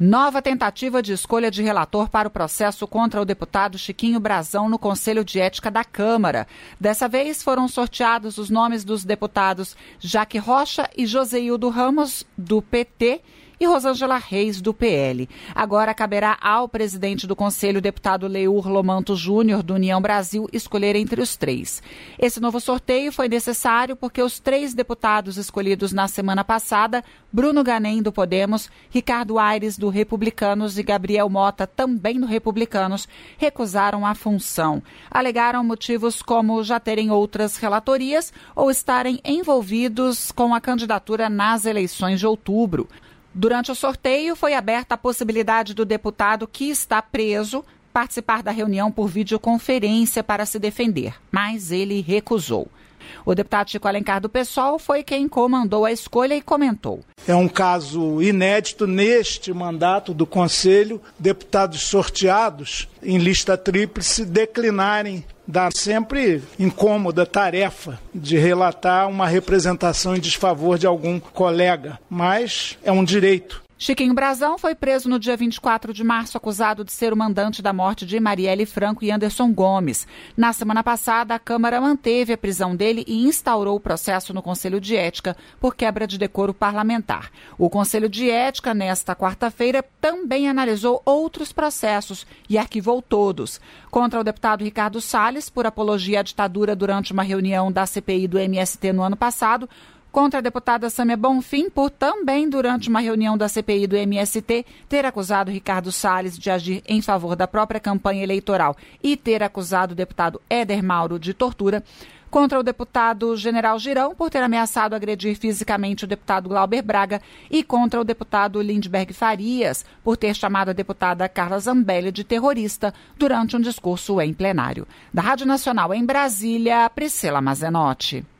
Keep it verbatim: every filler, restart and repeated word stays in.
Nova tentativa de escolha de relator para o processo contra o deputado Chiquinho Brazão no Conselho de Ética da Câmara. Dessa vez foram sorteados os nomes dos deputados Jaque Rocha e Joseildo Ramos, do P T, e Rosângela Reis, do P L. Agora caberá ao presidente do Conselho, deputado Leur Lomanto Júnior, do União Brasil, escolher entre os três. Esse novo sorteio foi necessário porque os três deputados escolhidos na semana passada, Bruno Ganem, do Podemos, Ricardo Aires, do Republicanos, e Gabriel Mota, também do Republicanos, recusaram a função. Alegaram motivos como já terem outras relatorias ou estarem envolvidos com a candidatura nas eleições de outubro. Durante o sorteio, foi aberta a possibilidade do deputado que está preso participar da reunião por videoconferência para se defender, mas ele recusou. O deputado Chico Alencar, do PSOL, foi quem comandou a escolha e comentou. É um caso inédito neste mandato do Conselho, deputados sorteados em lista tríplice declinarem da sempre incômoda tarefa de relatar uma representação em desfavor de algum colega, mas é um direito. Chiquinho Brazão foi preso no dia vinte e quatro de março, acusado de ser o mandante da morte de Marielle Franco e Anderson Gomes. Na semana passada, a Câmara manteve a prisão dele e instaurou o processo no Conselho de Ética por quebra de decoro parlamentar. O Conselho de Ética, nesta quarta-feira, também analisou outros processos e arquivou todos. Contra o deputado Ricardo Salles, por apologia à ditadura durante uma reunião da C P I do M S T no ano passado, contra a deputada Sâmia Bonfim, por também, durante uma reunião da C P I do M S T, ter acusado Ricardo Salles de agir em favor da própria campanha eleitoral e ter acusado o deputado Éder Mauro de tortura. Contra o deputado General Girão, por ter ameaçado agredir fisicamente o deputado Glauber Braga. E contra o deputado Lindbergh Farias, por ter chamado a deputada Carla Zambelli de terrorista durante um discurso em plenário. Da Rádio Nacional em Brasília, Priscila Mazenotti.